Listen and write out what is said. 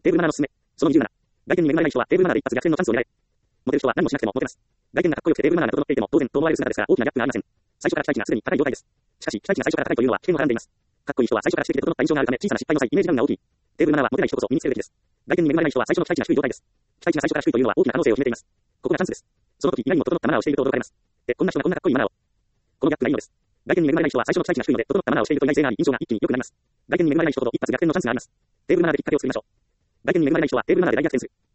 テーブルマナーのすすめ。その27。外見に恵まれない人はテーブルマナーで一発逆転のチャンスを狙え。モテる人は何もしなくてもモテます。外見がかっこよくてテーブルマナーが整っていても当然遠回りする姿ですから大きなギャップがありません。最初から期待値がすでに高い状態です。しかし、期待値が最初から高いというのは危険をはらんでいます。かっこいい人は最初から知的で整った印象があるため小さな失敗の際イメージダウンが大きい。テーブルマナーはモテない人こそ身につけるべきです。外見に恵まれない人は最初の期待値が低い状態です。期待値が最初から低いというのは大きな可能性を秘めています。ここがチャンスです。その時、いかにも整ったマナーをしていると驚かれます。こんな人がこんなかっこいいマナーを。このギャップがいいのです。外見に恵まれない人は最初の期待値が低いので、整ったマナーをしていると意外性があり、印象が一気に良くなります。外見に恵まれない人ほど一発逆転のチャンスがあります。テーブルマナーできっかけを作りましょう。外見に恵まれない人はテーブルマナーで大逆転する。